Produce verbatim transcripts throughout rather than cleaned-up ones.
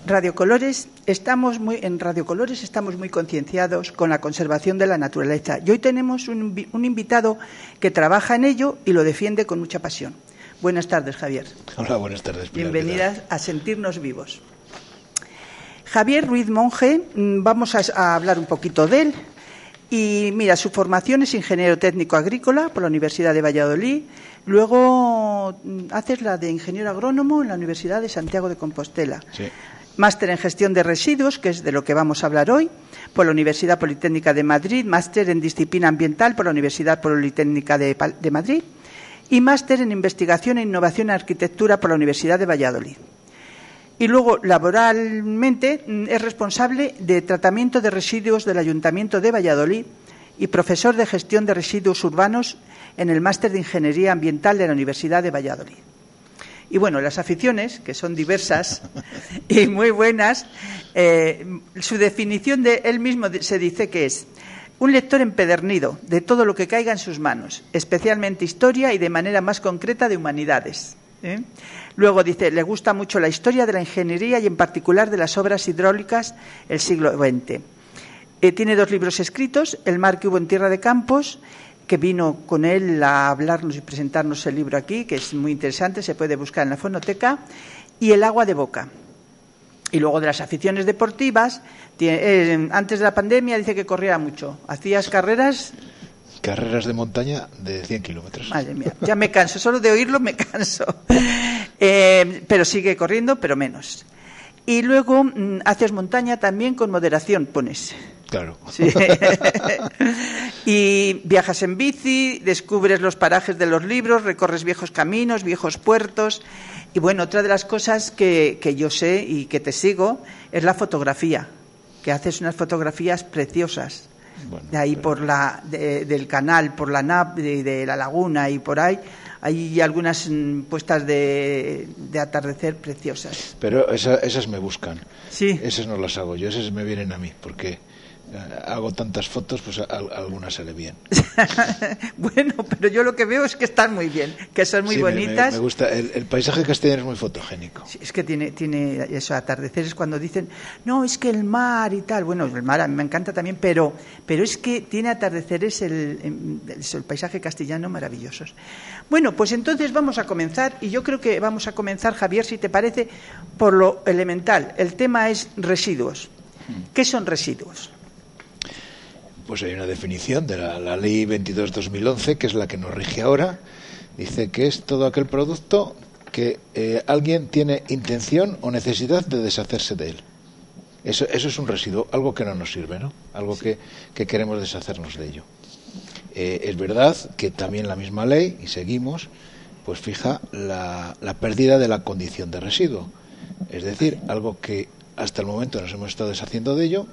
Radiocolores estamos muy, en Radiocolores estamos muy concienciados con la conservación de la naturaleza. Y hoy tenemos un, un invitado que trabaja en ello y lo defiende con mucha pasión. Buenas tardes, Javier. Hola, buenas tardes, Pilar. Bienvenidas a Sentirnos Vivos. Javier Ruiz Monge, vamos a, a hablar un poquito de él. Y mira, su formación es ingeniero técnico agrícola por la Universidad de Valladolid. Luego haces la de ingeniero agrónomo en la Universidad de Santiago de Compostela. Sí. Máster en gestión de residuos, que es de lo que vamos a hablar hoy, por la Universidad Politécnica de Madrid. Máster en disciplina ambiental por la Universidad Politécnica de, de Madrid. Y máster en investigación e innovación en arquitectura por la Universidad de Valladolid. Y luego, laboralmente, es responsable de tratamiento de residuos del Ayuntamiento de Valladolid y profesor de gestión de residuos urbanos en el máster de Ingeniería Ambiental de la Universidad de Valladolid. Y bueno, las aficiones, que son diversas y muy buenas, eh, su definición de él mismo se dice que es un lector empedernido de todo lo que caiga en sus manos, especialmente historia y de manera más concreta de humanidades. ¿eh? Luego dice, le gusta mucho la historia de la ingeniería y en particular de las obras hidráulicas del siglo veinte. Eh, tiene dos libros escritos, El mar que hubo en Tierra de Campos, que vino con él a hablarnos y presentarnos el libro aquí, que es muy interesante, se puede buscar en la fonoteca, y El agua de boca. Y luego de las aficiones deportivas, tiene, eh, antes de la pandemia dice que corría mucho. ¿Hacías carreras? Carreras de montaña de cien kilómetros. Madre mía, ya me canso, solo de oírlo me canso. Eh, pero sigue corriendo, pero menos. Y luego mmm, haces montaña también con moderación, pones. Claro. Sí. Y viajas en bici, descubres los parajes de los libros, recorres viejos caminos, viejos puertos. Y bueno, otra de las cosas que, que yo sé y que te sigo es la fotografía, que haces unas fotografías preciosas. Bueno, de ahí pero... por la de, del canal, por la nap de, de la laguna y por ahí. Hay algunas mm, puestas de, de atardecer preciosas. Pero esa, esas me buscan. Sí. Esas no las hago yo, esas me vienen a mí, porque hago tantas fotos, pues a, a algunas sale bien. Bueno, pero yo lo que veo es que están muy bien, que son muy sí, bonitas. Me, me gusta, el, el paisaje castellano es muy fotogénico. Sí, es que tiene, tiene eso, atardeceres cuando dicen, no, es que el mar y tal. Bueno, el mar a mí me encanta también, pero, pero es que tiene atardeceres el, el, el paisaje castellano maravillosos. Bueno, pues entonces vamos a comenzar, y yo creo que vamos a comenzar, Javier, si te parece, por lo elemental. El tema es residuos. ¿Qué son residuos? Pues hay una definición de la, la Ley veintidós barra dos mil once, que es la que nos rige ahora. Dice que es todo aquel producto que eh, alguien tiene intención o necesidad de deshacerse de él. Eso, eso es un residuo, algo que no nos sirve, ¿no? Algo sí. que, que queremos deshacernos de ello. Eh, es verdad que también la misma ley, y seguimos, pues fija la, la pérdida de la condición de residuo. Es decir, algo que hasta el momento nos hemos estado deshaciendo de ello.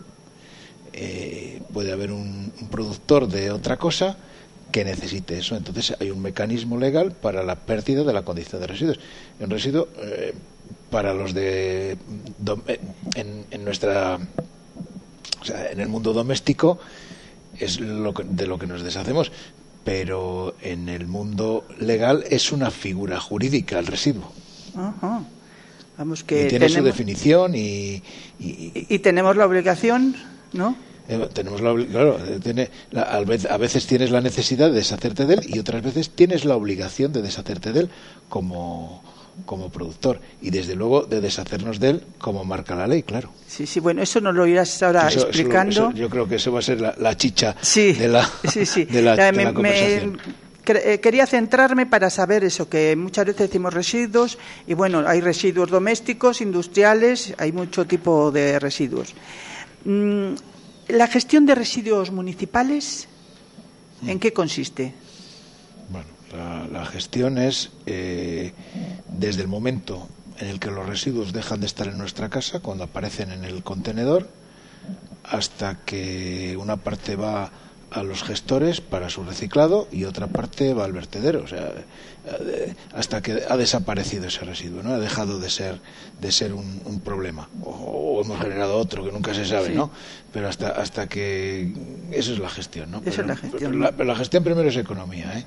Eh, puede haber un, un productor de otra cosa que necesite eso, entonces hay un mecanismo legal para la pérdida de la condición de residuos. Un residuo eh, para los de do, en, en nuestra o sea, en el mundo doméstico es lo que, de lo que nos deshacemos, pero en el mundo legal es una figura jurídica el residuo. Ajá. Vamos que y tiene tenemos... su definición y, y, y, y tenemos la obligación, ¿no? Eh, tenemos la, claro, tiene, la, a veces tienes la necesidad de deshacerte de él y otras veces tienes la obligación de deshacerte de él como, como productor y desde luego de deshacernos de él como marca la ley, claro. Sí, sí, bueno, eso nos lo irás ahora eso, explicando. Eso, eso, yo creo que eso va a ser la, la chicha sí, de la, sí, sí. de la, la, de me, la conversación. Me, quería centrarme para saber eso, que muchas veces decimos residuos y bueno, hay residuos domésticos, industriales, hay mucho tipo de residuos. Mm, ¿La gestión de residuos municipales en qué consiste? Bueno, la, la gestión es eh, desde el momento en el que los residuos dejan de estar en nuestra casa, cuando aparecen en el contenedor, hasta que una parte va a los gestores para su reciclado y otra parte va al vertedero, o sea, hasta que ha desaparecido ese residuo, ¿no? Ha dejado de ser de ser un, un problema o, o hemos generado otro que nunca se sabe, sí. ¿no? Pero hasta hasta que eso es la gestión, ¿no? Eso pero, es la gestión. Pero la, pero la gestión primero es economía, ¿eh?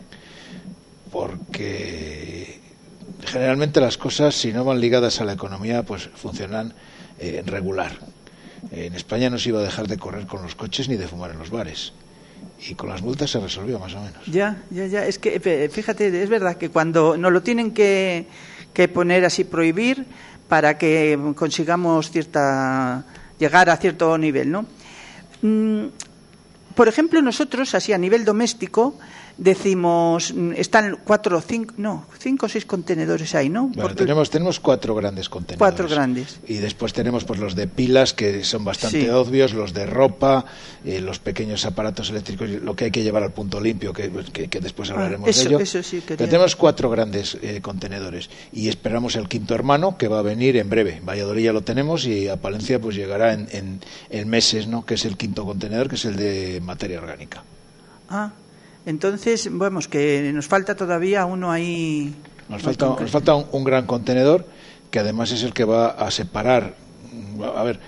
Porque generalmente las cosas, si no van ligadas a la economía, pues funcionan eh, regular. En España no se iba a dejar de correr con los coches ni de fumar en los bares. Y con las multas se resolvió más o menos. Ya, ya, ya. Es que, fíjate, es verdad que cuando nos lo tienen que, que poner así, prohibir, para que consigamos cierta llegar a cierto nivel, ¿no? Mm, por ejemplo, nosotros, así a nivel doméstico, decimos, están cuatro o cinco, no, cinco o seis contenedores ahí, ¿no? Bueno, tenemos, tenemos cuatro grandes contenedores. Cuatro grandes. Y después tenemos pues los de pilas, que son bastante sí. obvios, los de ropa, eh, los pequeños aparatos eléctricos, lo que hay que llevar al punto limpio, que, que, que después hablaremos ah, eso, de ello. Eso sí quería. Pero tenemos cuatro grandes eh, contenedores y esperamos el quinto hermano, que va a venir en breve. Valladolid ya lo tenemos y a Palencia pues llegará en, en, en meses, ¿no? Que es el quinto contenedor, que es el de materia orgánica. Ah, entonces, vamos, que nos falta todavía uno ahí. Nos falta, nos falta un, un gran contenedor que además es el que va a separar, a ver,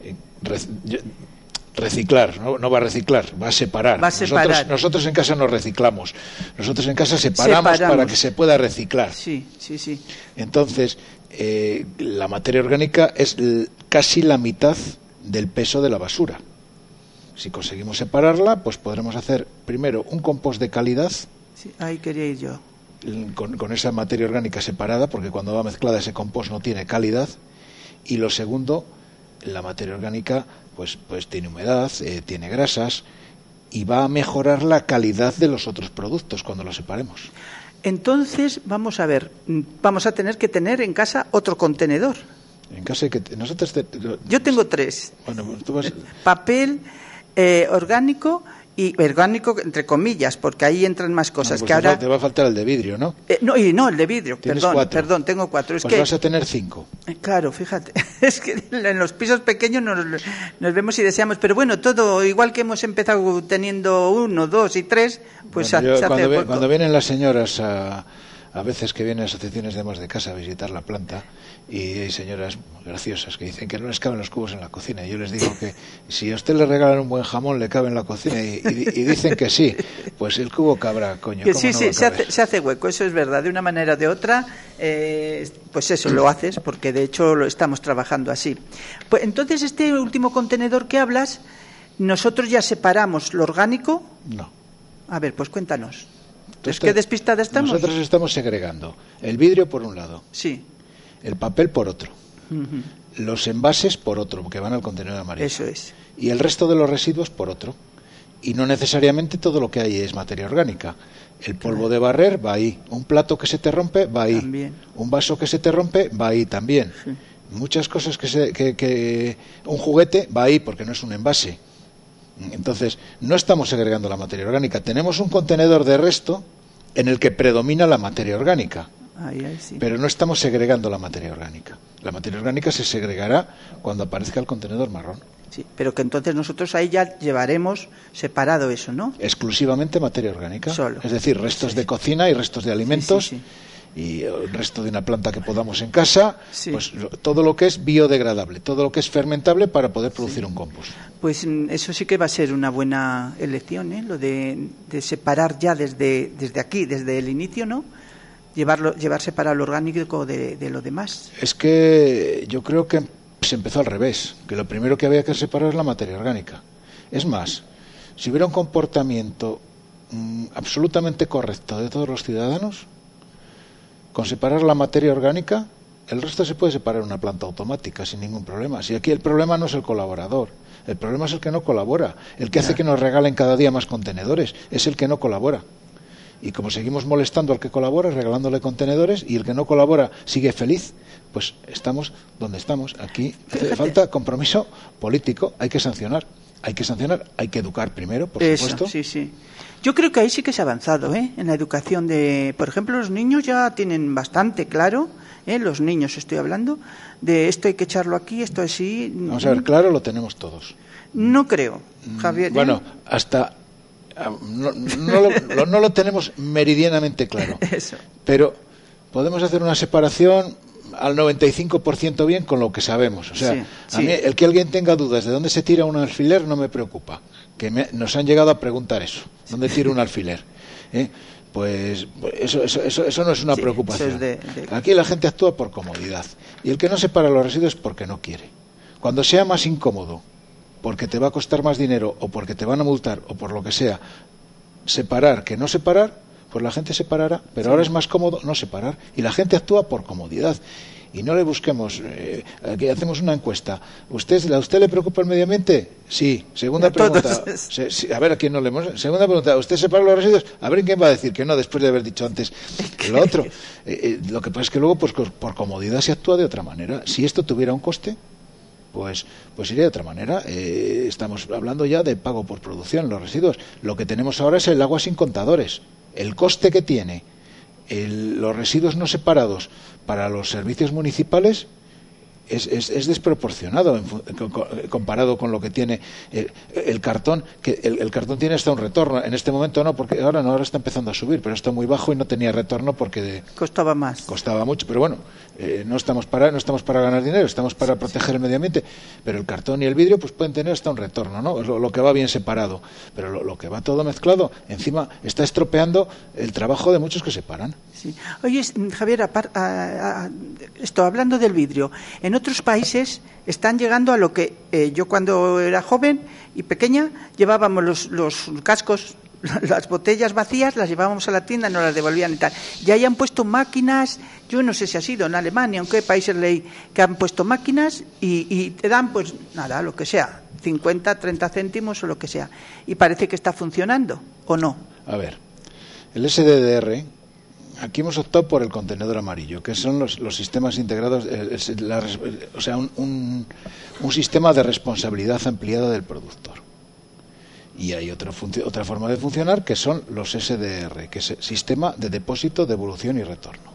reciclar, no, no va a reciclar, va a separar. Va a separar. Nosotros, nosotros en casa no reciclamos, nosotros en casa separamos, separamos. para que se pueda reciclar. Sí, sí, sí. Entonces, eh, la materia orgánica es casi la mitad del peso de la basura. Si conseguimos separarla, pues podremos hacer primero un compost de calidad. Sí, ahí quería ir yo. Con, con esa materia orgánica separada, porque cuando va mezclada ese compost no tiene calidad. Y lo segundo, la materia orgánica pues, pues tiene humedad, eh, tiene grasas y va a mejorar la calidad de los otros productos cuando los separemos. Entonces, vamos a ver, vamos a tener que tener en casa otro contenedor. En casa hay que nosotros te, yo tengo tres. Bueno, pues tú vas... papel eh, orgánico y orgánico entre comillas, porque ahí entran más cosas. Bueno, pues que ahora te va a faltar el de vidrio, ¿no? Eh, no, y no, el de vidrio, perdón, cuatro. perdón, tengo cuatro. Es pues que vas a tener cinco. Eh, claro, fíjate, es que en los pisos pequeños nos, nos vemos y deseamos, pero bueno, todo igual que hemos empezado teniendo uno, dos y tres, pues bueno, yo, se hace cuando, ve, poco. cuando vienen las señoras a, a veces que vienen asociaciones de amas de casa a visitar la planta, y hay señoras graciosas que dicen que no les caben los cubos en la cocina, y yo les digo que si a usted le regalan un buen jamón le cabe en la cocina, y, y, y dicen que sí, pues el cubo cabrá, coño. Que sí, no sí, se hace, se hace hueco, eso es verdad, de una manera o de otra, eh, pues eso lo haces, porque de hecho lo estamos trabajando así. Pues entonces este último contenedor que hablas, nosotros ya separamos lo orgánico. No. A ver, pues cuéntanos. Entonces, ¿Qué despistada estamos? Nosotros estamos segregando el vidrio por un lado. Sí. El papel por otro, uh-huh. los envases por otro, que van al contenedor amarillo. Eso es. Y el resto de los residuos por otro. Y no necesariamente todo lo que hay es materia orgánica. El polvo claro. de barrer va ahí. Un plato que se te rompe va ahí. También. Un vaso que se te rompe va ahí también. Sí. Muchas cosas que, se, que, que... Un juguete va ahí porque no es un envase. Entonces, no estamos segregando la materia orgánica. Tenemos un contenedor de resto en el que predomina la materia orgánica. Ahí, ahí, sí. Pero no estamos segregando la materia orgánica. La materia orgánica se segregará cuando aparezca el contenedor marrón. Sí, pero que entonces nosotros ahí ya llevaremos separado eso, ¿no? Exclusivamente materia orgánica. Solo. Es decir, restos sí, de cocina y restos de alimentos sí, sí, sí. y el resto de una planta que podamos en casa, sí. pues todo lo que es biodegradable, todo lo que es fermentable para poder producir sí. un compost. Pues eso sí que va a ser una buena elección, ¿eh? Lo de, de separar ya desde, desde aquí, desde el inicio, ¿no? Llevarlo, llevar separado lo orgánico de, de lo demás. Es que yo creo que se empezó al revés, que lo primero que había que separar es la materia orgánica. Es más, si hubiera un comportamiento mmm, absolutamente correcto de todos los ciudadanos, con separar la materia orgánica, el resto se puede separar en una planta automática sin ningún problema. Si aquí el problema no es el colaborador, el problema es el que no colabora, el que hace que nos regalen cada día más contenedores, es el que no colabora. Y como seguimos molestando al que colabora, regalándole contenedores, y el que no colabora sigue feliz, pues estamos donde estamos. Aquí hace falta compromiso político, hay que sancionar, hay que sancionar, hay que educar primero, por Eso, supuesto. Sí, sí. Yo creo que ahí sí que se ha avanzado, ¿eh? En la educación de, por ejemplo, los niños ya tienen bastante claro, ¿eh? Los niños estoy hablando, de esto hay que echarlo aquí, esto así. Vamos a ver, claro, lo tenemos todos. No creo, Javier. Bueno, hasta... No, no, lo, no lo tenemos meridianamente claro. Eso. Pero podemos hacer una separación al noventa y cinco por ciento bien con lo que sabemos. O sea, sí, a sí. mí el que alguien tenga dudas de dónde se tira un alfiler no me preocupa. Que me, nos han llegado a preguntar eso. ¿Dónde tira un alfiler? ¿Eh? Pues eso, eso, eso, eso no es una sí, preocupación. eso es de, de... Aquí la gente actúa por comodidad. Y el que no separa los residuos es porque no quiere. Cuando sea más incómodo, porque te va a costar más dinero o porque te van a multar o por lo que sea, separar que no separar, pues la gente separará, pero sí. Ahora es más cómodo no separar y la gente actúa por comodidad. Y no le busquemos, eh, aquí hacemos una encuesta. ¿Usted, ¿A usted le preocupa el medio ambiente? Sí. Segunda pregunta. Se, sí, a ver, ¿a quién no le hemos? Segunda pregunta. ¿Usted separa los residuos? A ver, ¿quién va a decir que no después de haber dicho antes lo otro? Eh, eh, lo que pasa es que luego, pues por comodidad se actúa de otra manera. Si esto tuviera un coste, pues pues iría de otra manera. Eh, estamos hablando ya de pago por producción, los residuos. Lo que tenemos ahora es el agua sin contadores. El coste que tiene el, los residuos no separados para los servicios municipales es, es, es desproporcionado en, en, comparado con lo que tiene el, el cartón, que el, el cartón tiene hasta un retorno. En este momento no, porque ahora no, ahora está empezando a subir, pero está muy bajo y no tenía retorno porque de, costaba más. Costaba mucho, pero bueno, eh, no estamos para no estamos para ganar dinero, estamos para proteger el medio ambiente, pero el cartón y el vidrio pues pueden tener hasta un retorno, ¿no? Lo, lo que va bien separado, pero lo, lo que va todo mezclado, encima está estropeando el trabajo de muchos que separan. Sí. Oye, Javier, a, a, a, esto hablando del vidrio, en otros países están llegando a lo que eh, yo cuando era joven y pequeña llevábamos los, los cascos, las botellas vacías, las llevábamos a la tienda y nos las devolvían y tal. Ya hayan puesto máquinas, yo no sé si ha sido en Alemania, en qué países leí que han puesto máquinas y, y te dan, pues nada, lo que sea, cincuenta, treinta céntimos o lo que sea. Y parece que está funcionando, ¿o no? A ver, el S D D R, aquí hemos optado por el contenedor amarillo, que son los, los sistemas integrados, eh, la, o sea, un, un, un sistema de responsabilidad ampliada del productor. Y hay otra, otra forma de funcionar que son los S D R, que es el sistema de depósito, devolución y retorno.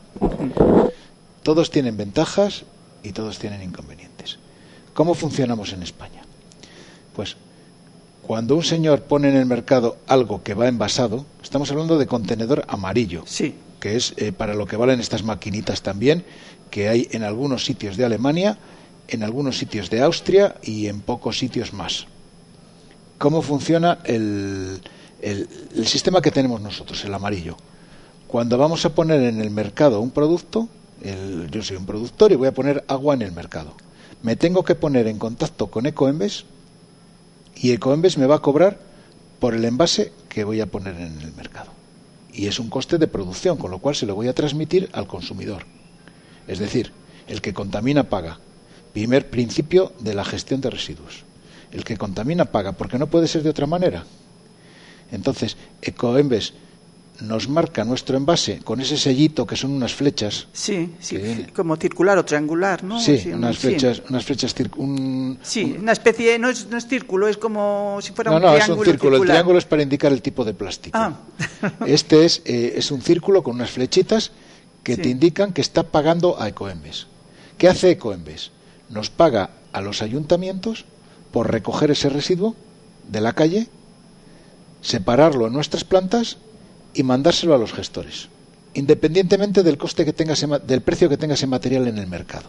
Todos tienen ventajas y todos tienen inconvenientes. ¿Cómo funcionamos en España? Pues cuando un señor pone en el mercado algo que va envasado, estamos hablando de contenedor amarillo, sí, que es eh, para lo que valen estas maquinitas también, que hay en algunos sitios de Alemania, en algunos sitios de Austria y en pocos sitios más. ¿Cómo funciona el, el, el sistema que tenemos nosotros, el amarillo? Cuando vamos a poner en el mercado un producto, el, yo soy un productor y voy a poner agua en el mercado. Me tengo que poner en contacto con Ecoembes y Ecoembes me va a cobrar por el envase que voy a poner en el mercado. Y es un coste de producción, con lo cual se lo voy a transmitir al consumidor. Es decir, el que contamina paga. Primer principio de la gestión de residuos. El que contamina paga, porque no puede ser de otra manera. Entonces, Ecoembes nos marca nuestro envase con ese sellito que son unas flechas. Sí, sí, como circular o triangular, ¿no? Sí, sí unas sí. flechas, unas flechas un, Sí, un, una especie, no es, no es círculo, es como si fuera no, un no, triángulo. No, es un círculo. Circular. El triángulo es para indicar el tipo de plástico. Ah. Este es, eh, es un círculo con unas flechitas que sí. te indican que está pagando a Ecoembes. ¿Qué hace Ecoembes? Nos paga a los ayuntamientos por recoger ese residuo de la calle, separarlo en nuestras plantas y mandárselo a los gestores, independientemente del coste que tenga ese, del precio que tenga ese material en el mercado.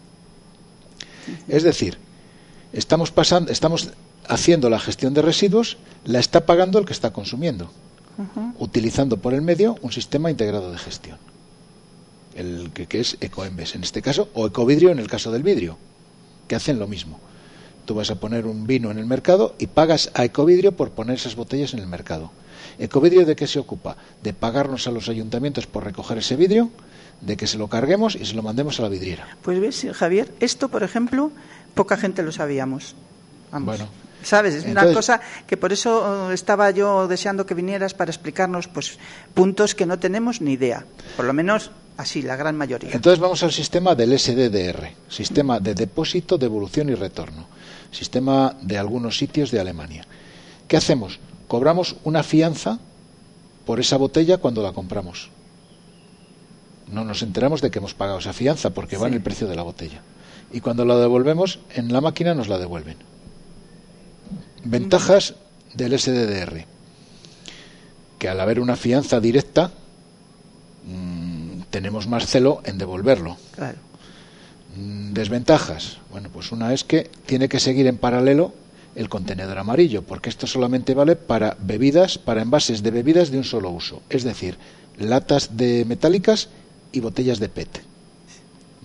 Es decir, estamos pasando, estamos haciendo la gestión de residuos, la está pagando el que está consumiendo, uh-huh. utilizando por el medio un sistema integrado de gestión, el que, que es Ecoembes en este caso, o Ecovidrio en el caso del vidrio, que hacen lo mismo. Tú vas a poner un vino en el mercado y pagas a Ecovidrio por poner esas botellas en el mercado. ¿Ecovidrio de qué se ocupa? De pagarnos a los ayuntamientos por recoger ese vidrio, de que se lo carguemos y se lo mandemos a la vidriera. Pues ves, Javier, esto, por ejemplo, poca gente lo sabíamos. Vamos. Bueno. ¿Sabes? Es Entonces, una cosa que por eso estaba yo deseando que vinieras para explicarnos pues puntos que no tenemos ni idea. Por lo menos así, la gran mayoría. Entonces vamos al sistema del S D D R, sistema de depósito, devolución y retorno. Sistema de algunos sitios de Alemania. ¿Qué hacemos? Cobramos una fianza por esa botella cuando la compramos. No nos enteramos de que hemos pagado esa fianza porque sí. va en el precio de la botella. Y cuando la devolvemos, en la máquina nos la devuelven. Ventajas del S D D R. Que al haber una fianza directa, mmm, tenemos más celo en devolverlo. Claro. Desventajas. Bueno, pues una es que tiene que seguir en paralelo el contenedor amarillo, porque esto solamente vale para bebidas, para envases de bebidas de un solo uso, es decir, latas de metálicas y botellas de P E T.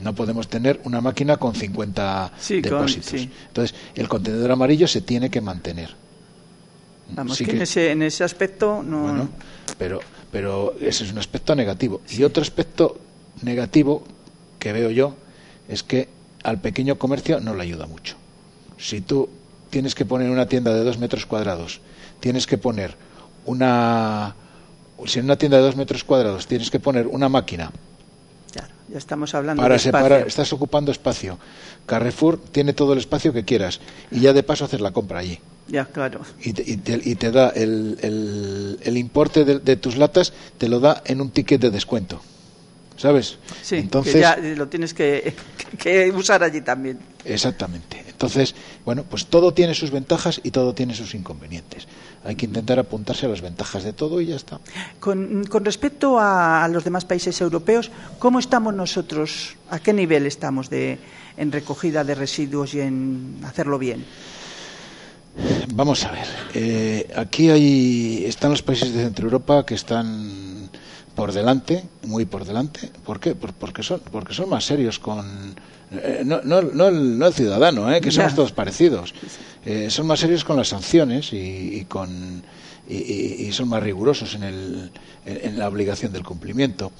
No podemos tener una máquina con cincuenta sí, depósitos. Con, sí. Entonces, el contenedor amarillo se tiene que mantener. Vamos, sí que, que en, ese, en ese aspecto no... Bueno, pero, pero ese es un aspecto negativo. Sí. Y otro aspecto negativo que veo yo es que al pequeño comercio no le ayuda mucho. Si tú tienes que poner una tienda de dos metros cuadrados, tienes que poner una... Si en una tienda de dos metros cuadrados tienes que poner una máquina... Claro, ya estamos hablando para de separar, espacio. Estás ocupando espacio. Carrefour tiene todo el espacio que quieras y ya de paso hacer la compra allí. Ya, claro. Y te, y te, y te da el, el, el importe de, de tus latas, te lo da en un ticket de descuento. ¿Sabes? Sí, entonces, que ya lo tienes que, que usar allí también. Exactamente. Entonces, bueno, pues todo tiene sus ventajas y todo tiene sus inconvenientes. Hay que intentar apuntarse a las ventajas de todo y ya está. Con, con respecto a, a los demás países europeos, ¿cómo estamos nosotros? ¿A qué nivel estamos de, en recogida de residuos y en hacerlo bien? Vamos a ver. Eh, aquí hay están los países de Centro Europa que están por delante, muy por delante. ¿Por qué? Por, porque son porque son más serios con eh, no, no, no, el, no el ciudadano, eh, que somos todos parecidos. Eh, son más serios con las sanciones y, y con y, y son más rigurosos en, el, en, en la obligación del cumplimiento.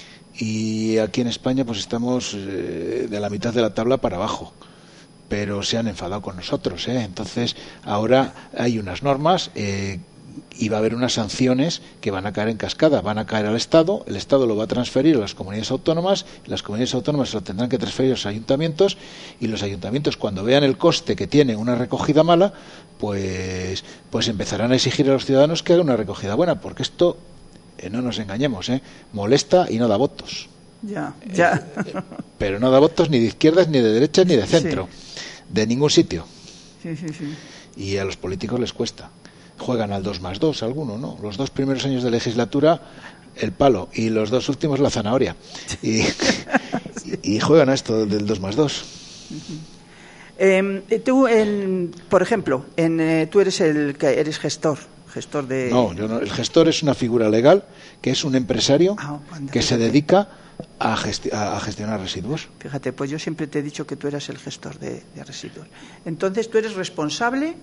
Y aquí en España pues estamos eh, de la mitad de la tabla para abajo. Pero se han enfadado con nosotros, ¿eh? Entonces ahora hay unas normas eh, y va a haber unas sanciones que van a caer en cascada, van a caer al Estado, el Estado lo va a transferir a las comunidades autónomas, las comunidades autónomas lo tendrán que transferir a los ayuntamientos y los ayuntamientos, cuando vean el coste que tiene una recogida mala, pues, pues empezarán a exigir a los ciudadanos que hagan una recogida buena, porque esto, eh, no nos engañemos, ¿eh? Molesta y no da votos. Ya, ya. Eh, pero no da votos ni de izquierdas, ni de derechas, ni de centro. Sí. De ningún sitio. Sí, sí, sí. Y a los políticos les cuesta. Juegan al dos más dos algunos, ¿no? Los dos primeros años de legislatura el palo y los dos últimos la zanahoria. Y, sí. y, y juegan a esto del dos más dos. Eh, tú, en, por ejemplo, en, eh, tú eres el que eres gestor. gestor de... No, yo no, el gestor es una figura legal que es un empresario ah, que se dedica a, gesti a gestionar residuos. Fíjate, pues yo siempre te he dicho que tú eras el gestor de, de residuos. Entonces, ¿tú eres responsable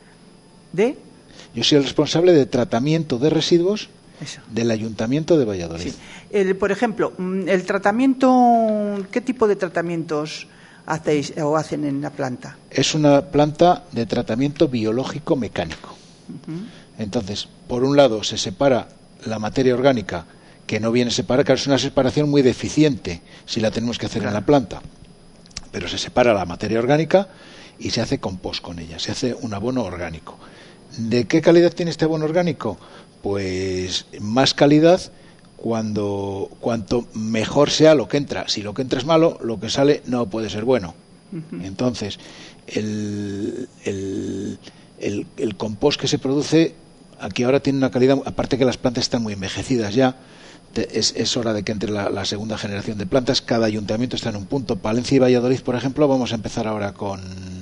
de...? Yo soy el responsable de tratamiento de residuos Eso. del Ayuntamiento de Valladolid. Sí. El, por ejemplo, el tratamiento, ¿qué tipo de tratamientos hacéis o hacen en la planta? Es una planta de tratamiento biológico mecánico. Uh-huh. Entonces, por un lado se separa la materia orgánica, que no viene separada, que es una separación muy deficiente si la tenemos que hacer claro. en la planta, pero se separa la materia orgánica y se hace compost con ella, se hace un abono orgánico. ¿De qué calidad tiene este abono orgánico? Pues más calidad cuando cuanto mejor sea lo que entra. Si lo que entra es malo, lo que sale no puede ser bueno. Uh-huh. Entonces, el, el, el, el compost que se produce aquí ahora tiene una calidad, aparte que las plantas están muy envejecidas ya, te, es, es hora de que entre la, la segunda generación de plantas. Cada ayuntamiento está en un punto. Palencia y Valladolid, por ejemplo, vamos a empezar ahora con,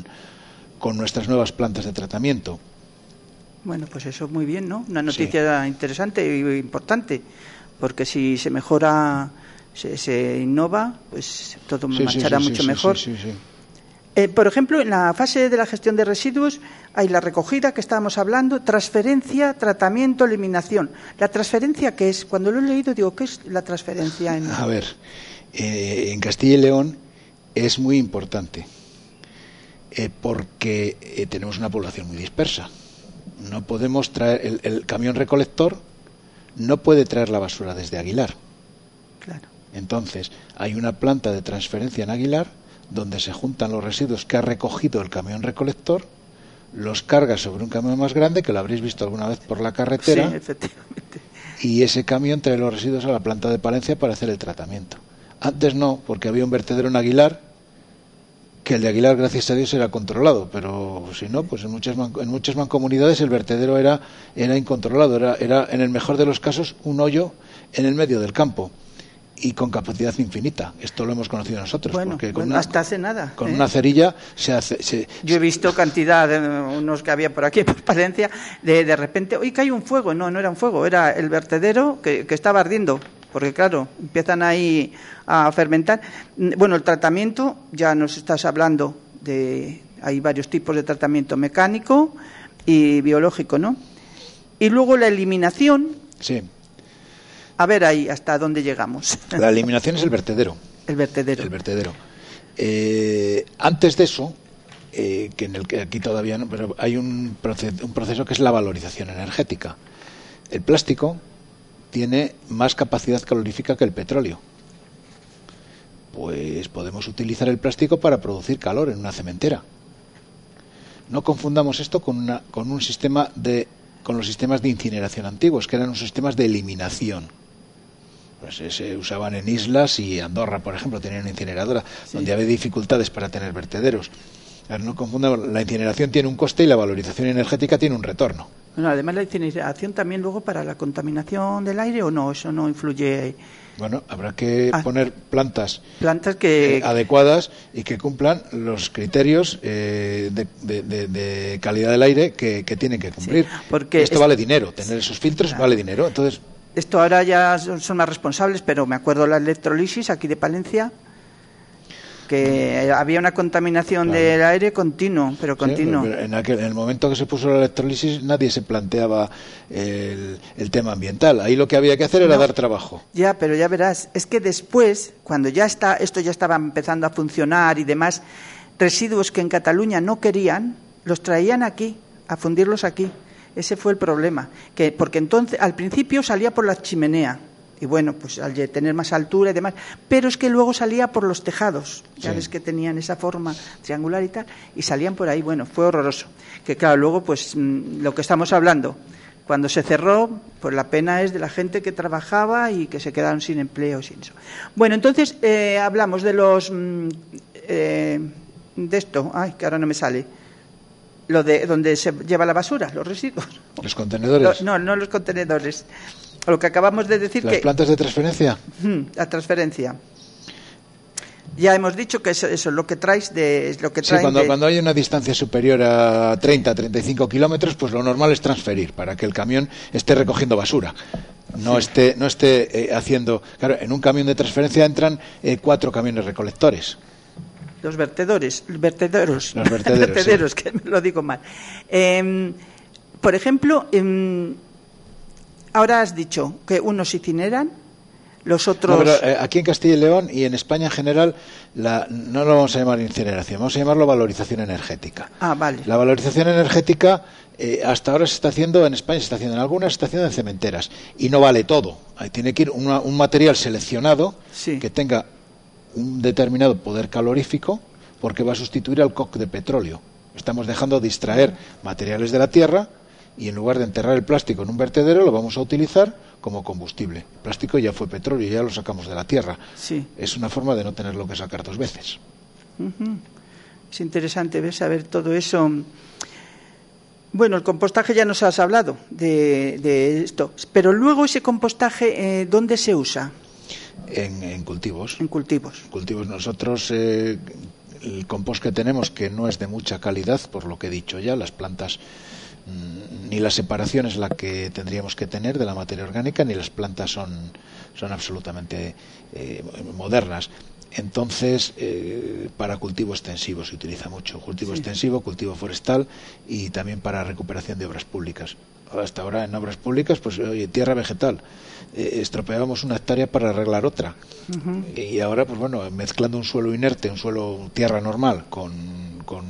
con nuestras nuevas plantas de tratamiento. Bueno, pues eso muy bien, ¿no? Una noticia sí. interesante y importante, porque si se mejora, se, se innova, pues todo sí, marchará sí, sí, mucho sí, mejor. Sí, sí, sí. Eh, por ejemplo, en la fase de la gestión de residuos hay la recogida que estábamos hablando, transferencia, tratamiento, eliminación. ¿La transferencia qué es? Cuando lo he leído digo, ¿qué es la transferencia? En... A ver, eh, en Castilla y León es muy importante eh, porque eh, tenemos una población muy dispersa. No podemos traer, el, el camión recolector no puede traer la basura desde Aguilar. Claro. Entonces, hay una planta de transferencia en Aguilar donde se juntan los residuos que ha recogido el camión recolector, los carga sobre un camión más grande, que lo habréis visto alguna vez por la carretera, sí, efectivamente. Y ese camión trae los residuos a la planta de Palencia para hacer el tratamiento. Antes no, porque había un vertedero en Aguilar, que el de Aguilar, gracias a Dios, era controlado, pero si no, pues en muchas man, en muchas mancomunidades el vertedero era era incontrolado, era era en el mejor de los casos un hoyo en el medio del campo y con capacidad infinita. Esto lo hemos conocido nosotros. Bueno, porque con bueno una, hasta hace nada. Con ¿eh? una cerilla se hace... Se, Yo he visto cantidad, de unos que había por aquí, por Palencia, de, de repente, oye, que hay un fuego. No, no era un fuego, era el vertedero que, que estaba ardiendo. porque claro, empiezan ahí a fermentar. Bueno, el tratamiento, ya nos estás hablando de, hay varios tipos de tratamiento mecánico y biológico, ¿no? Y luego la eliminación. Sí. A ver ahí hasta dónde llegamos. La eliminación es el vertedero. El vertedero. El vertedero. Eh, antes de eso, eh, que en el que aquí todavía no, pero hay un proceso, un proceso que es la valorización energética. El plástico tiene más capacidad calorífica que el petróleo. Pues podemos utilizar el plástico para producir calor en una cementera. No confundamos esto con, una, con un sistema de, con los sistemas de incineración antiguos, que eran unos sistemas de eliminación. Pues se usaban en islas, y Andorra, por ejemplo, tenía una incineradora, sí, donde había dificultades para tener vertederos. No confundamos, la incineración tiene un coste y la valorización energética tiene un retorno. Bueno, además la incineración también luego para la contaminación del aire, ¿o no? Eso no influye. Bueno, habrá que ah, poner plantas, plantas que... eh, adecuadas y que cumplan los criterios eh, de, de, de, de calidad del aire que, que tienen que cumplir. Sí, porque esto es... vale dinero, tener esos filtros claro. vale dinero. Entonces, esto ahora ya son más responsables, pero me acuerdo la electrolisis aquí de Palencia, que había una contaminación claro. del aire continuo, pero continuo. Sí, pero en, aquel, en el momento que se puso la electrolisis nadie se planteaba el, el tema ambiental. Ahí lo que había que hacer era no, dar trabajo. Ya, pero ya verás, es que después, cuando ya está, esto ya estaba empezando a funcionar y demás, residuos que en Cataluña no querían, los traían aquí, a fundirlos aquí. Ese fue el problema, que porque entonces al principio salía por la chimenea. Y bueno, pues al tener más altura y demás, pero es que luego salía por los tejados, ya sí. ves que tenían esa forma triangular y tal, y salían por ahí, bueno, fue horroroso. Que claro, luego pues lo que estamos hablando, cuando se cerró, pues la pena es de la gente que trabajaba y que se quedaron sin empleo, sin eso. Bueno, entonces eh, hablamos de los, eh, de esto, ay, que ahora no me sale, lo de donde se lleva la basura, los residuos. Los contenedores. No, no los contenedores. Lo que acabamos de decir ¿Las que... ¿Las plantas de transferencia? La transferencia. Ya hemos dicho que eso, eso es lo que traes de... Es lo que sí, cuando, de... cuando hay una distancia superior a treinta a treinta y cinco kilómetros, pues lo normal es transferir para que el camión esté recogiendo basura. No sí. esté, no esté eh, haciendo... Claro, en un camión de transferencia entran eh, cuatro camiones recolectores. Los vertedores, vertederos. Los vertederos, vertederos sí. que me lo digo mal. Eh, por ejemplo... Eh, ahora has dicho que unos incineran, los otros... No, pero, eh, aquí en Castilla y León y en España en general la, no lo vamos a llamar incineración, vamos a llamarlo valorización energética. Ah, vale. La valorización energética eh, hasta ahora se está haciendo en España, se está haciendo en algunas, se está haciendo en cementeras. Y no vale todo. Ahí tiene que ir una, un material seleccionado sí. que tenga un determinado poder calorífico, porque va a sustituir al coque de petróleo. Estamos dejando de extraer materiales de la tierra, y en lugar de enterrar el plástico en un vertedero lo vamos a utilizar como combustible. El plástico ya fue petróleo, ya lo sacamos de la tierra. Sí. Es una forma de no tenerlo que sacar dos veces. Uh-huh. Es interesante ver saber todo eso. Bueno, el compostaje ya nos has hablado de, de esto, pero luego ese compostaje, eh, ¿dónde se usa? En, en cultivos. En cultivos. Cultivos. Nosotros, eh, el compost que tenemos, que no es de mucha calidad, por lo que he dicho ya, las plantas... ni la separación es la que tendríamos que tener de la materia orgánica, ni las plantas son, son absolutamente eh, modernas. Entonces, eh, para cultivo extensivo se utiliza mucho. Cultivo sí. extensivo, cultivo forestal y también para recuperación de obras públicas. Hasta ahora en obras públicas, pues oye, tierra vegetal. Eh, estropeábamos una hectárea para arreglar otra. Uh-huh. Y ahora, pues bueno, mezclando un suelo inerte, un suelo tierra normal, con, con,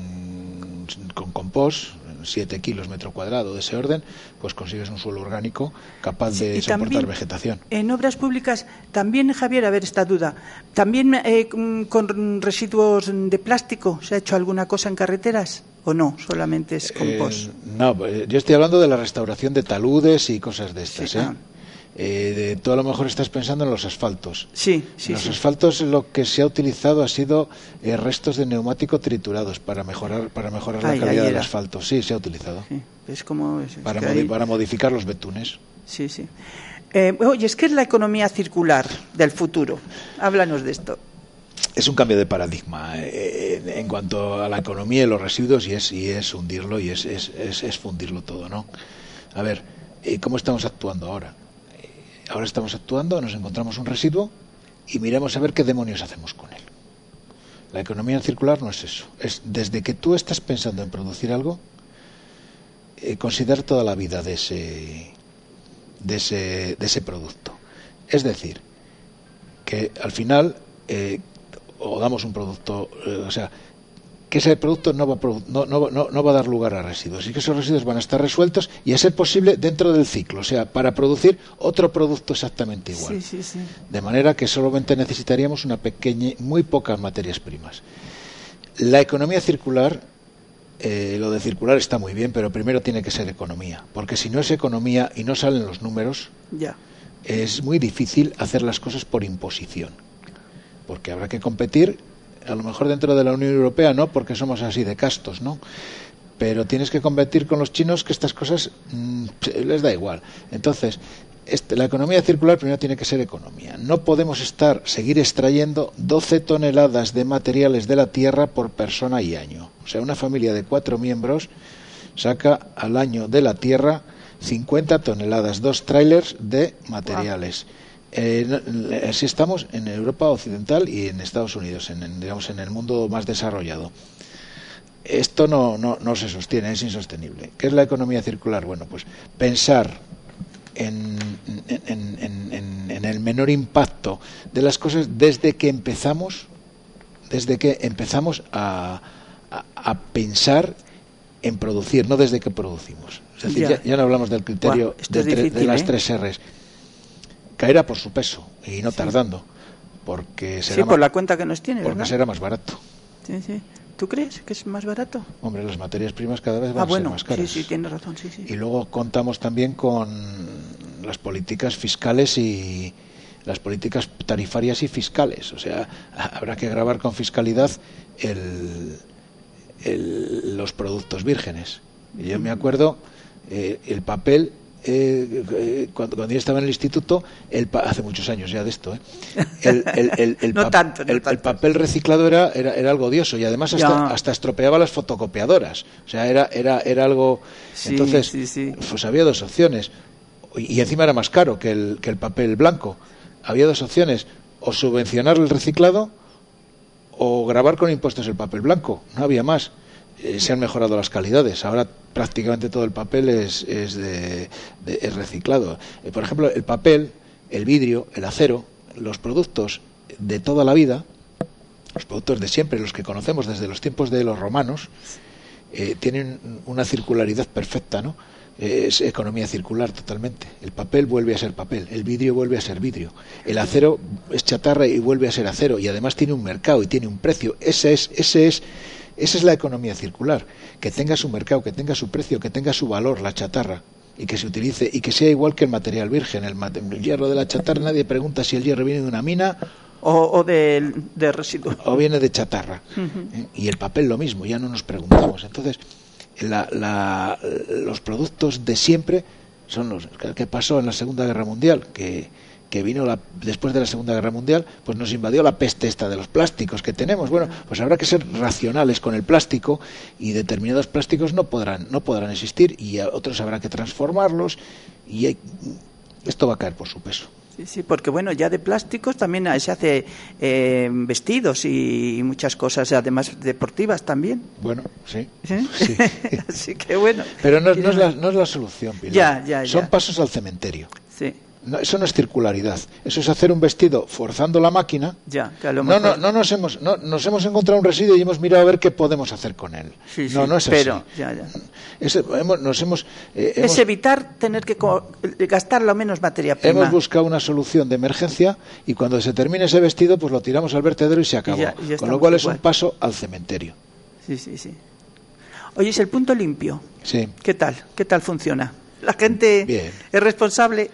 con compost, siete kilos metro cuadrado de ese orden, pues consigues un suelo orgánico capaz sí, de soportar también, vegetación. En obras públicas, también, Javier, a ver esta duda, ¿también eh, con residuos de plástico se ha hecho alguna cosa en carreteras o no? Solamente es compost. Eh, no, yo estoy hablando de la restauración de taludes y cosas de estas, sí, ¿eh? Ah. Eh, de, tú a lo mejor estás pensando en los asfaltos. Sí, sí, en los sí. asfaltos lo que se ha utilizado ha sido eh, restos de neumático triturados para mejorar para mejorar Ay, la calidad del asfalto. Sí, se ha utilizado. Sí, es como es, para, es modi hay... para modificar los betunes. Sí, sí. Eh, oye, es que es la economía circular del futuro. Háblanos de esto. Es un cambio de paradigma eh, en cuanto a la economía y los residuos, y es y es hundirlo y es es, es, es fundirlo todo, ¿no? A ver, ¿cómo estamos actuando ahora? ahora estamos actuando, nos encontramos un residuo y miramos a ver qué demonios hacemos con él. La economía circular no es eso. Es desde que tú estás pensando en producir algo, eh, considerar toda la vida de ese, de ese, de ese producto. Es decir, que al final eh, o damos un producto, eh, o sea, que ese producto no va, a produ no, no, no, no va a dar lugar a residuos y que esos residuos van a estar resueltos y a ser posible dentro del ciclo, o sea, para producir otro producto exactamente igual. Sí, sí, sí. De manera que solamente necesitaríamos una pequeña, muy pocas materias primas. La economía circular, eh, lo de circular está muy bien, pero primero tiene que ser economía, porque si no es economía y no salen los números, ya. es muy difícil hacer las cosas por imposición, porque habrá que competir. A lo mejor dentro de la Unión Europea no, porque somos así de castos, ¿no? Pero tienes que competir con los chinos, que estas cosas mmm, les da igual. Entonces, este, la economía circular primero tiene que ser economía. No podemos estar seguir extrayendo doce toneladas de materiales de la tierra por persona y año. O sea, una familia de cuatro miembros saca al año de la tierra cincuenta toneladas, dos trailers de materiales. Wow. Eh, así estamos en Europa occidental y en Estados Unidos, en, en, digamos, en el mundo más desarrollado. Esto no, no, no se sostiene, es insostenible. ¿Qué es la economía circular? Bueno, pues pensar en, en, en, en, en el menor impacto de las cosas desde que empezamos, desde que empezamos a, a, a pensar en producir, no desde que producimos. Es decir, ya, ya, ya no hablamos del criterio wow, de, es difícil, de las ¿eh? tres R's. Caerá por su peso y no sí. tardando, porque será sí, por más, la cuenta que nos tiene, porque ¿verdad? será más barato. Sí, sí. ¿Tú crees que es más barato? Hombre, las materias primas cada vez van ah, bueno, a ser más caras. Sí, sí, tienes razón, sí, sí. Y luego contamos también con las políticas fiscales y las políticas tarifarias y fiscales. O sea, habrá que gravar con fiscalidad el, el, los productos vírgenes. Y yo me acuerdo eh, el papel. Eh, eh, cuando, cuando yo estaba en el instituto, el pa hace muchos años ya de esto, ¿eh? el, el, el, el, no tanto, no el, tanto. el papel reciclado era, era, era algo odioso y además hasta, hasta estropeaba las fotocopiadoras, o sea, era, era, era algo... Sí, entonces, sí, sí. pues había dos opciones, y encima era más caro que el, que el papel blanco. Había dos opciones, o subvencionar el reciclado o grabar con impuestos el papel blanco, no había más. Eh, se han mejorado las calidades, ahora prácticamente todo el papel es, es, de, de, es reciclado. Eh, por ejemplo, el papel, el vidrio, el acero, los productos de toda la vida, los productos de siempre, los que conocemos desde los tiempos de los romanos, eh, tienen una circularidad perfecta, ¿no? Eh, es economía circular totalmente. El papel vuelve a ser papel, el vidrio vuelve a ser vidrio, el acero es chatarra y vuelve a ser acero, y además tiene un mercado y tiene un precio. Ese es, ese es Esa es la economía circular, que tenga su mercado, que tenga su precio, que tenga su valor, la chatarra, y que se utilice, y que sea igual que el material virgen. El, el hierro de la chatarra, nadie pregunta si el hierro viene de una mina o, o de, de residuo. O viene de chatarra. Uh-huh. ¿eh? Y el papel lo mismo, ya no nos preguntamos. Entonces, la, la, los productos de siempre son los que pasó en la Segunda Guerra Mundial, que... que vino la, después de la Segunda Guerra Mundial, pues nos invadió la peste esta de los plásticos que tenemos. Bueno, pues habrá que ser racionales con el plástico, y determinados plásticos no podrán no podrán existir, y a otros habrá que transformarlos, y hay, esto va a caer por su peso. Sí, sí, porque bueno, ya de plásticos también se hace eh, vestidos y muchas cosas, además deportivas también. Bueno, sí. ¿Eh? sí. Así que bueno. Pero no, no, es la, no es la solución, Pilar. Ya, ya, ya. Son pasos al cementerio. Sí. No, eso no es circularidad, eso es hacer un vestido forzando la máquina. Ya, que a lo no, mejor... no, no nos hemos, no, nos hemos encontrado un residuo y hemos mirado a ver qué podemos hacer con él. Sí, sí, no, no es pero, así. Ya, ya. Es, hemos, nos hemos, eh, es hemos, evitar tener que gastar lo menos materia prima. Hemos buscado una solución de emergencia, y cuando se termine ese vestido, pues lo tiramos al vertedero y se acabó. Y ya, y ya con lo cual igual. Es un paso al cementerio. Sí, sí, sí. Oye, es el punto limpio. Sí. ¿Qué tal? ¿Qué tal funciona? ¿La gente Bien. es responsable?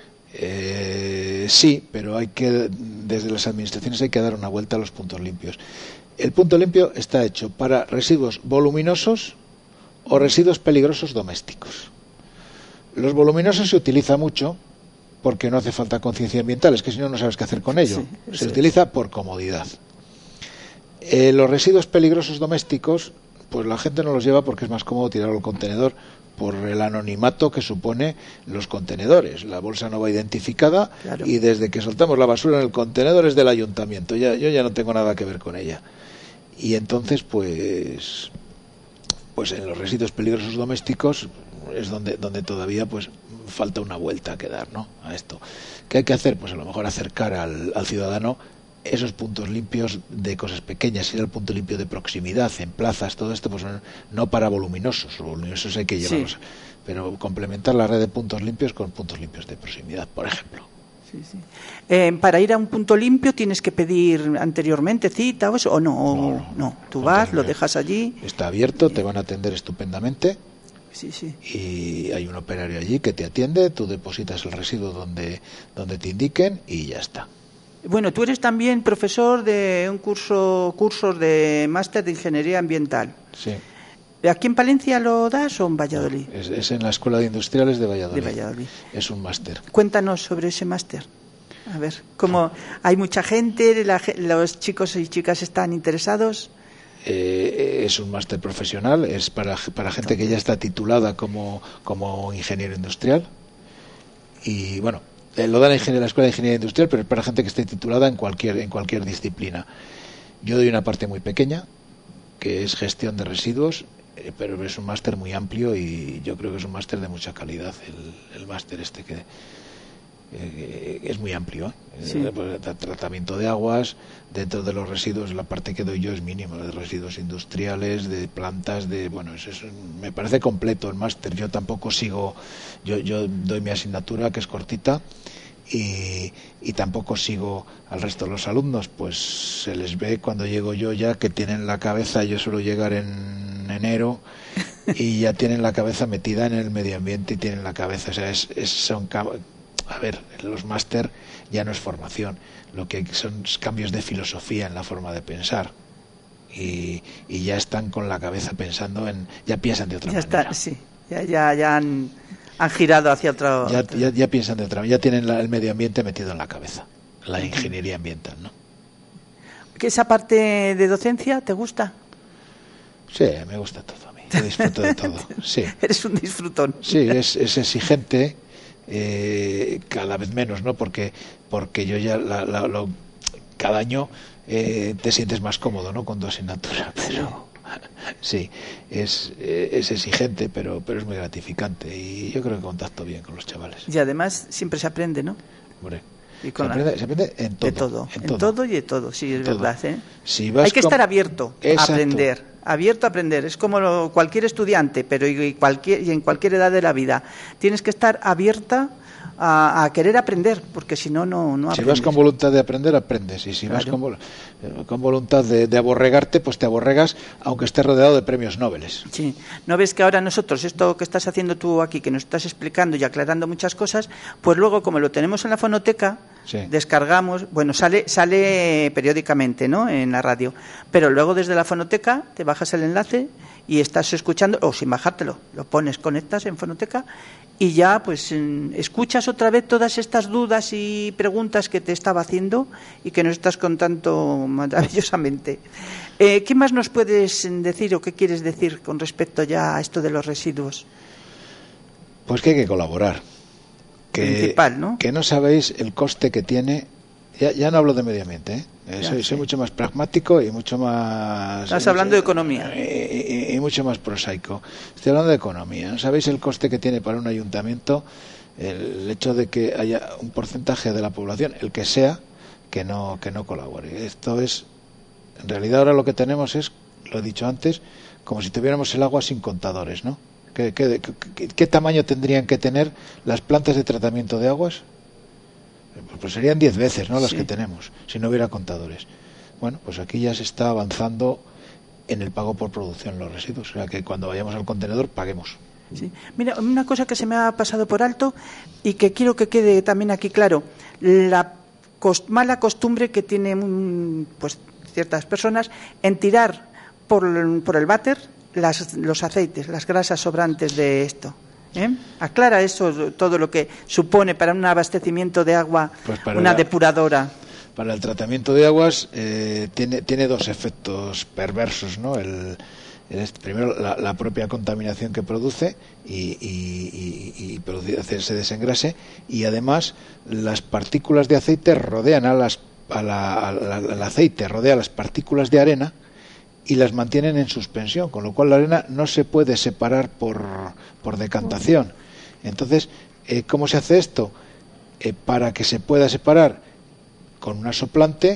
Eh, sí, pero hay que, desde las administraciones hay que dar una vuelta a los puntos limpios. El punto limpio está hecho para residuos voluminosos o residuos peligrosos domésticos. Los voluminosos se utiliza mucho porque no hace falta conciencia ambiental, es que si no, no sabes qué hacer con ello. Sí, se utiliza por comodidad. Eh, los residuos peligrosos domésticos, pues la gente no los lleva porque es más cómodo tirarlo al contenedor por el anonimato que supone los contenedores. La bolsa no va identificada, claro. Y desde que soltamos la basura en el contenedor es del ayuntamiento. Ya, yo ya no tengo nada que ver con ella. Y entonces, pues, pues en los residuos peligrosos domésticos es donde, donde todavía pues falta una vuelta que dar, ¿no? A esto. ¿Qué hay que hacer? Pues a lo mejor acercar al, al ciudadano esos puntos limpios de cosas pequeñas, ir al punto limpio de proximidad, en plazas, todo esto, pues no para voluminosos, los voluminosos hay que llevarlos, sí. Pero complementar la red de puntos limpios con puntos limpios de proximidad, por ejemplo. Sí, sí. Eh, para ir a un punto limpio tienes que pedir anteriormente cita o eso, o no, o, no, no, no, tú vas, no, lo dejas allí. Está abierto, te van a atender estupendamente. Sí, sí. Y hay un operario allí que te atiende, tú depositas el residuo donde, donde te indiquen y ya está. Bueno, tú eres también profesor de un curso, cursos de máster de Ingeniería Ambiental. Sí. ¿Aquí en Palencia lo das o en Valladolid? No, es, es en la Escuela de Industriales de Valladolid. De Valladolid. Es un máster. Cuéntanos sobre ese máster. A ver, ¿cómo hay mucha gente? La, ¿Los chicos y chicas están interesados? Eh, es un máster profesional, es para, para gente que ya está titulada como, como ingeniero industrial. Y bueno, Eh, lo da la, la Escuela de Ingeniería Industrial, pero es para gente que esté titulada en cualquier en cualquier disciplina. Yo doy una parte muy pequeña, que es gestión de residuos, eh, pero es un máster muy amplio y yo creo que es un máster de mucha calidad, el, el máster este que eh, es muy amplio. ¿eh? Sí. Eh, pues, tratamiento de aguas, dentro de los residuos, la parte que doy yo es mínima, de residuos industriales, de plantas, de bueno, eso, eso me parece completo el máster. Yo tampoco sigo, yo, yo doy mi asignatura que es cortita. Y, y tampoco sigo al resto de los alumnos, pues se les ve cuando llego yo ya que tienen la cabeza, yo suelo llegar en enero y ya tienen la cabeza metida en el medio ambiente y tienen la cabeza, o sea, es, es son, a ver, los máster ya no es formación, lo que son cambios de filosofía en la forma de pensar y, y ya están con la cabeza pensando en, ya piensan de otra ya manera. Está, sí, ya, ya, ya han... han girado hacia otro... Ya, ya, ya piensan de otra, ya tienen la, el medio ambiente metido en la cabeza, la ingeniería ambiental, ¿no? ¿Que esa parte de docencia te gusta? Sí, me gusta todo a mí, yo disfruto de todo, sí. Eres un disfrutón. Sí, es, es exigente, eh, cada vez menos, ¿no? Porque, porque yo ya la, la, lo, cada año eh, te sientes más cómodo, ¿no? Con tu asignatura, pero... Sí, es, es exigente, pero, pero es muy gratificante y yo creo que contacto bien con los chavales. Y además siempre se aprende, ¿no? Hombre, y con se, aprende, se aprende en todo. De todo, en, en todo. todo y de todo, sí, es todo. Verdad. ¿eh? Si vas Hay que con... estar abierto Exacto. a aprender, abierto a aprender. Es como lo, cualquier estudiante, pero y, cualquier, y en cualquier edad de la vida. Tienes que estar abierta a, a querer aprender, porque si no, no, no aprendes. Si vas con voluntad de aprender, aprendes. Y si claro. vas con, con voluntad de, de aborregarte, pues te aborregas, aunque estés rodeado de premios Nobel. Sí. ¿No ves que ahora nosotros, esto que estás haciendo tú aquí, que nos estás explicando y aclarando muchas cosas, pues luego, como lo tenemos en la fonoteca, sí. descargamos, bueno, sale sale periódicamente, ¿no?, en la radio, pero luego desde la fonoteca te bajas el enlace y estás escuchando, o sin bajártelo, lo pones, conectas en fonoteca y ya pues escuchas otra vez todas estas dudas y preguntas que te estaba haciendo y que nos estás contando maravillosamente. Eh, ¿Qué más nos puedes decir o qué quieres decir con respecto ya a esto de los residuos? Pues que hay que colaborar. Que, Principal, ¿no? Que no sabéis el coste que tiene. Ya, ya no hablo de medio ambiente, ¿eh? Ya, soy, sí. soy mucho más pragmático y mucho más... Estás hablando de economía. Y, y, y mucho más prosaico. Estoy hablando de economía. ¿No sabéis el coste que tiene para un ayuntamiento el hecho de que haya un porcentaje de la población, el que sea, que no, que no colabore? Esto es... En realidad ahora lo que tenemos es, lo he dicho antes, como si tuviéramos el agua sin contadores, ¿no? ¿Qué, qué, qué, qué tamaño tendrían que tener las plantas de tratamiento de aguas? Pues serían diez veces, ¿no?, las sí. que tenemos, si no hubiera contadores. Bueno, pues aquí ya se está avanzando en el pago por producción de los residuos, o sea que cuando vayamos al contenedor paguemos. Sí. Mira, una cosa que se me ha pasado por alto y que quiero que quede también aquí claro, la cost- mala costumbre que tienen pues ciertas personas en tirar por, por el váter las, los aceites, las grasas sobrantes de esto. ¿Eh? Aclara eso, todo lo que supone para un abastecimiento de agua, pues una la, depuradora. Para el tratamiento de aguas eh, tiene, tiene dos efectos perversos, ¿no? El, Es, primero, la, la propia contaminación que produce y, y, y, y produce, hacerse desengrase, y además las partículas de aceite rodean a las, a la, a la, al aceite, rodea las partículas de arena y las mantienen en suspensión, con lo cual la arena no se puede separar por, por decantación. Entonces, eh, ¿cómo se hace esto? Eh, para que se pueda separar con una soplante,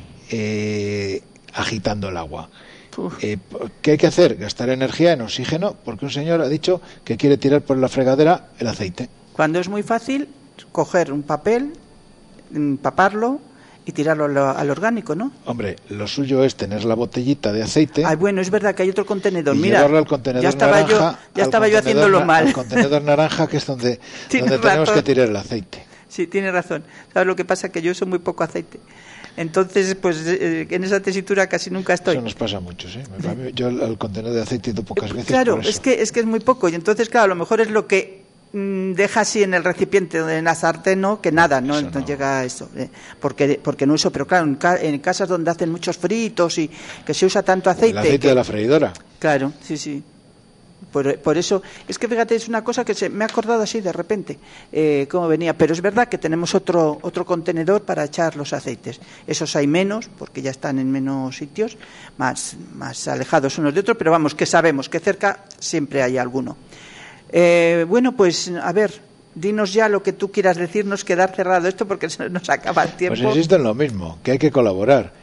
eh, agitando el agua. Eh, ¿Qué hay que hacer? Gastar energía en oxígeno, porque un señor ha dicho que quiere tirar por la fregadera el aceite. Cuando es muy fácil coger un papel, empaparlo y tirarlo al, al orgánico, ¿no? Hombre, lo suyo es tener la botellita de aceite. Ay, bueno, es verdad que hay otro contenedor. Y Mira, llevarlo al contenedor ya estaba naranja, yo, ya estaba yo haciéndolo na- mal. Al contenedor naranja, que es donde, donde tenemos que tirar el aceite. Sí, tiene razón. ¿Sabes lo que pasa? Que yo uso muy poco aceite. Entonces, pues eh, en esa tesitura casi nunca estoy. Eso nos pasa a muchos, ¿eh? Yo al contenedor de aceite he ido pocas veces. Claro, por eso. es que es que es muy poco. Y entonces, claro, a lo mejor es lo que mmm, deja así en el recipiente, en la sartén, ¿no? Que nada, no, no, no llega a eso. Eh, porque, porque no uso, pero claro, en, ca en casas donde hacen muchos fritos y que se usa tanto aceite. El aceite que, de la freidora. Claro, sí, sí. Por, por eso, es que fíjate, es una cosa que se me ha acordado así de repente, eh, cómo venía. Pero es verdad que tenemos otro otro contenedor para echar los aceites. Esos hay menos, porque ya están en menos sitios, más, más alejados unos de otros, pero vamos, que sabemos que cerca siempre hay alguno. Eh, bueno, pues, a ver, dinos ya lo que tú quieras decirnos, quedar cerrado esto, porque se nos acaba el tiempo. Pues insisto en lo mismo, que hay que colaborar,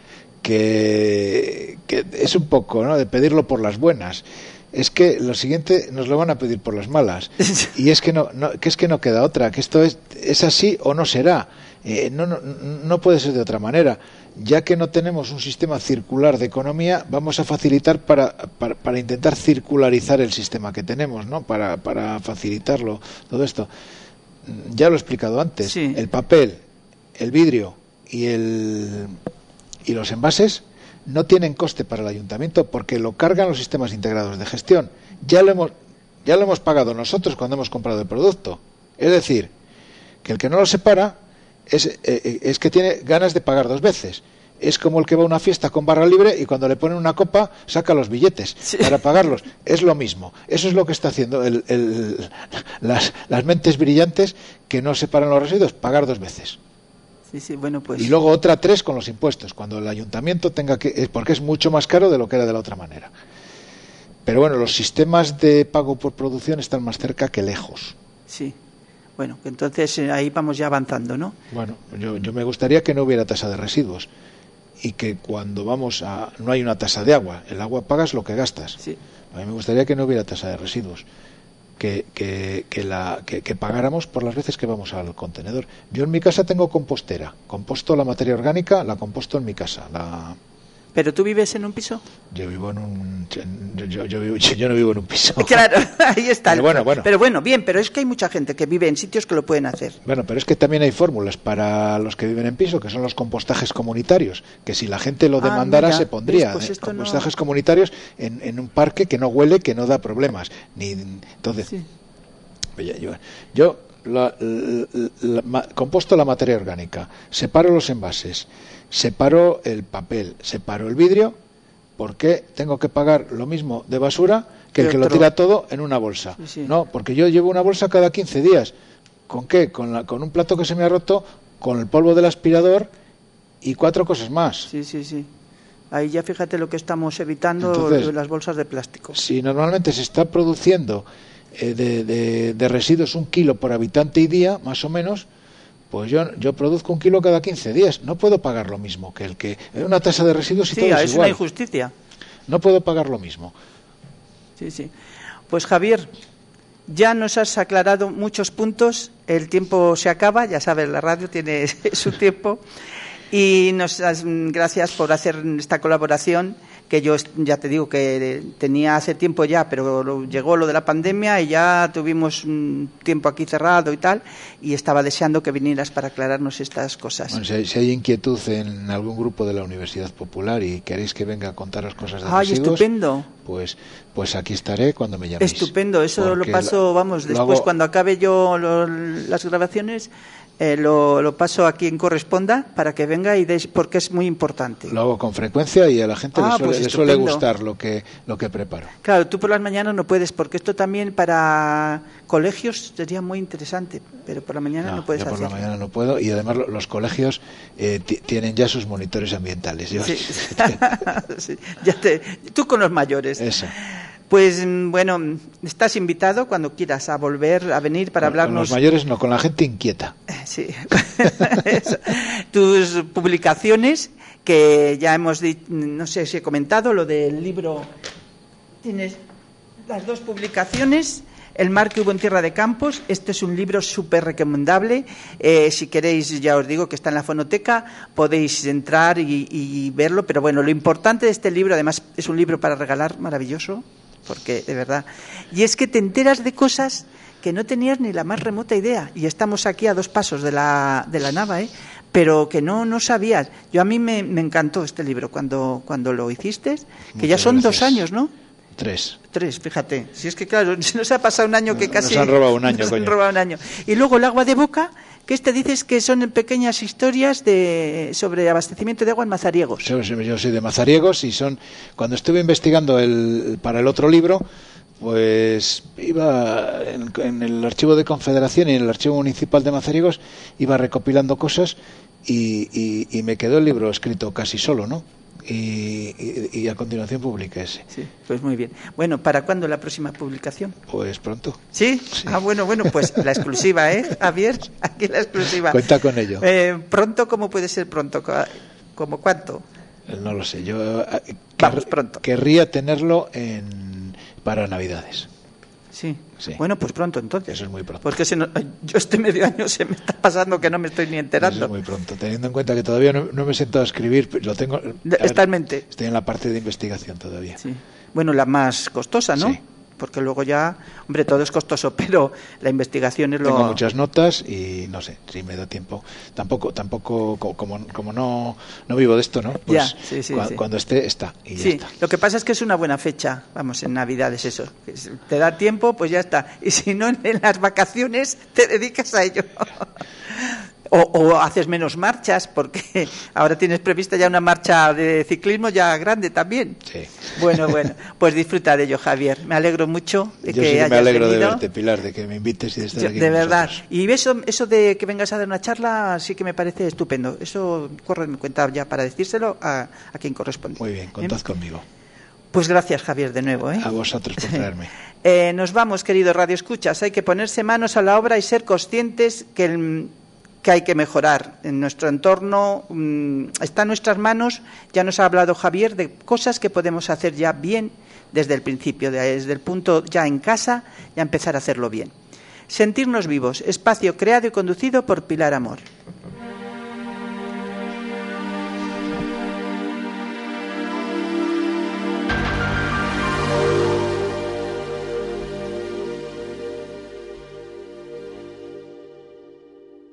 que, que es un poco, ¿no?, de pedirlo por las buenas. Es que lo siguiente nos lo van a pedir por las malas, y es que no, no que es que no queda otra, que esto es es así o no será, eh, no, no no puede ser de otra manera. Ya que no tenemos un sistema circular de economía, vamos a facilitar para, para, para intentar circularizar el sistema que tenemos, ¿no? Para, para facilitarlo todo esto. Ya lo he explicado antes. Sí. El papel, el vidrio y el y los envases no tienen coste para el ayuntamiento porque lo cargan los sistemas integrados de gestión. Ya lo hemos, ya lo hemos pagado nosotros cuando hemos comprado el producto. Es decir, que el que no lo separa es, eh, es que tiene ganas de pagar dos veces. Es como el que va a una fiesta con barra libre y cuando le ponen una copa saca los billetes sí. para pagarlos. Es lo mismo. Eso es lo que está haciendo el, el, las, las mentes brillantes que no separan los residuos, pagar dos veces. Sí, sí, bueno, pues... Y luego otra tres con los impuestos, cuando el ayuntamiento tenga que... porque es mucho más caro de lo que era de la otra manera. Pero bueno, los sistemas de pago por producción están más cerca que lejos. Sí. Bueno, entonces eh, ahí vamos ya avanzando, ¿no? Bueno, yo, yo me gustaría que no hubiera tasa de residuos y que cuando vamos a... no hay una tasa de agua, el agua pagas lo que gastas. Sí. A mí me gustaría que no hubiera tasa de residuos. Que, que, que, la, que, que pagáramos por las veces que vamos al contenedor. Yo en mi casa tengo compostera, composto la materia orgánica, la composto en mi casa. La... ¿Pero tú vives en un piso? Yo vivo en un... Yo, yo, yo, vivo, yo no vivo en un piso. Claro, ahí está. Pero bueno, bueno. Pero bueno, bien, pero es que hay mucha gente que vive en sitios que lo pueden hacer. Bueno, pero es que también hay fórmulas para los que viven en piso, que son los compostajes comunitarios, que si la gente lo demandara, ah, se pondría. Pues eh, compostajes no... comunitarios en, en un parque que no huele, que no da problemas. Ni Entonces, sí. yo, yo, yo la, la, la, la, composto la materia orgánica, separo los envases, separo el papel, separo el vidrio. ¿Por qué tengo que pagar lo mismo de basura que el que lo tira todo en una bolsa? Sí, sí. No, porque yo llevo una bolsa cada quince días. ¿Con qué? Con, la, con un plato que se me ha roto, con el polvo del aspirador y cuatro cosas más. Sí, sí, sí. Ahí ya fíjate lo que estamos evitando. Entonces, las bolsas de plástico. Si normalmente se está produciendo eh, de, de, de residuos un kilo por habitante y día, más o menos, pues yo, yo produzco un kilo cada quince días. No puedo pagar lo mismo que el que... Una tasa de residuos y sí, todo es es igual. Una injusticia. No puedo pagar lo mismo. Sí, sí. Pues Javier, ya nos has aclarado muchos puntos. El tiempo se acaba, ya sabes, la radio tiene su tiempo. Y nos das gracias por hacer esta colaboración, que yo ya te digo que tenía hace tiempo ya, pero lo, llegó lo de la pandemia y ya tuvimos un tiempo aquí cerrado y tal, y estaba deseando que vinieras para aclararnos estas cosas. Bueno, si, hay, si hay inquietud en algún grupo de la Universidad Popular y queréis que venga a contaros cosas de ¡ay, residuos, estupendo! Pues, pues aquí estaré cuando me llaméis. Estupendo, eso lo paso, vamos, después lo hago... cuando acabe yo lo, las grabaciones, Eh, lo, lo paso a quien corresponda para que venga y deis, porque es muy importante. Lo hago con frecuencia y a la gente ah, le, suele, pues le suele gustar lo que, lo que preparo. Claro, tú por las mañanas no puedes, porque esto también para colegios sería muy interesante, pero por la mañana no, no puedes yo por hacerlo. la mañana no puedo, y además los colegios eh, tienen ya sus monitores ambientales. Yo, sí. sí, ya te, tú con los mayores. Eso. Pues bueno, estás invitado cuando quieras a volver a venir para con, hablarnos. Con los mayores no, con la gente inquieta. Sí. Tus publicaciones, que ya hemos dicho, no sé si he comentado, lo del libro. Tienes las dos publicaciones. El mar que hubo en Tierra de Campos. Este es un libro súper recomendable. Eh, si queréis, ya os digo que está en la fonoteca, podéis entrar y, y verlo. Pero bueno, lo importante de este libro, además, es un libro para regalar maravilloso. Porque, de verdad, y es que te enteras de cosas que no tenías ni la más remota idea, y estamos aquí a dos pasos de la, de la nava, ¿eh? Pero que no, no sabías. Yo a mí me, me encantó este libro cuando, cuando lo hiciste, que Muchas ya son gracias. dos años, ¿no? Tres. Tres, fíjate. Si es que claro, se nos ha pasado un año que nos casi... Nos han robado un año, nos coño. han robado un año. Y luego el agua de boca, que este dices que son pequeñas historias de sobre abastecimiento de agua en Mazariegos. Yo, yo soy de Mazariegos y son... Cuando estuve investigando el, para el otro libro, pues iba en, en el archivo de Confederación y en el archivo municipal de Mazariegos, iba recopilando cosas y, y, y me quedó el libro escrito casi solo, ¿no? Y, y, y a continuación publiqué ese. Sí, pues muy bien. Bueno, ¿para cuándo la próxima publicación? Pues pronto. ¿Sí? sí. Ah, bueno, bueno, pues la exclusiva, ¿eh, Javier? Aquí la exclusiva. Cuenta con ello. Eh, ¿Pronto? ¿Cómo puede ser pronto? ¿Cómo cuánto? No lo sé. Yo eh, Vamos, pronto. Querría tenerlo en para Navidades. Sí. sí. Bueno, pues pronto entonces. Eso es muy pronto. Porque se no, yo este medio año se me está pasando que no me estoy ni enterando. Eso es muy pronto. Teniendo en cuenta que todavía no, no me he sentado a escribir, lo tengo. Está en mente. Estoy en la parte de investigación todavía. Sí. Bueno, la más costosa, ¿no? Sí. Porque luego ya, hombre, todo es costoso, pero la investigación es lo... Tengo muchas notas y no sé, si me da tiempo. Tampoco, tampoco como, como no, no vivo de esto, ¿no? Pues ya, sí, sí, cu sí. cuando esté, está y ya sí, está. Lo que pasa es que es una buena fecha, vamos, en Navidades eso. Te da tiempo, pues ya está. Y si no, en las vacaciones te dedicas a ello. O, o haces menos marchas, porque ahora tienes prevista ya una marcha de ciclismo ya grande también. Sí. Bueno, bueno, pues disfruta de ello, Javier. Me alegro mucho de Yo que sí que hayas me alegro venido. de verte, Pilar, de que me invites y de estar Yo, aquí de con verdad. nosotros. Y eso, eso de que vengas a dar una charla sí que me parece estupendo. Eso corre mi cuenta ya para decírselo a, a quien corresponde. Muy bien, contad ¿Bien? conmigo. Pues gracias, Javier, de nuevo. ¿eh? A vosotros por traerme. eh, nos vamos, querido Radio Escuchas. Hay que ponerse manos a la obra y ser conscientes que el... que hay que mejorar en nuestro entorno, mmm, está en nuestras manos. Ya nos ha hablado Javier de cosas que podemos hacer ya bien desde el principio, desde el punto ya en casa, ya empezar a hacerlo bien. Sentirnos vivos, espacio creado y conducido por Pilar Amor.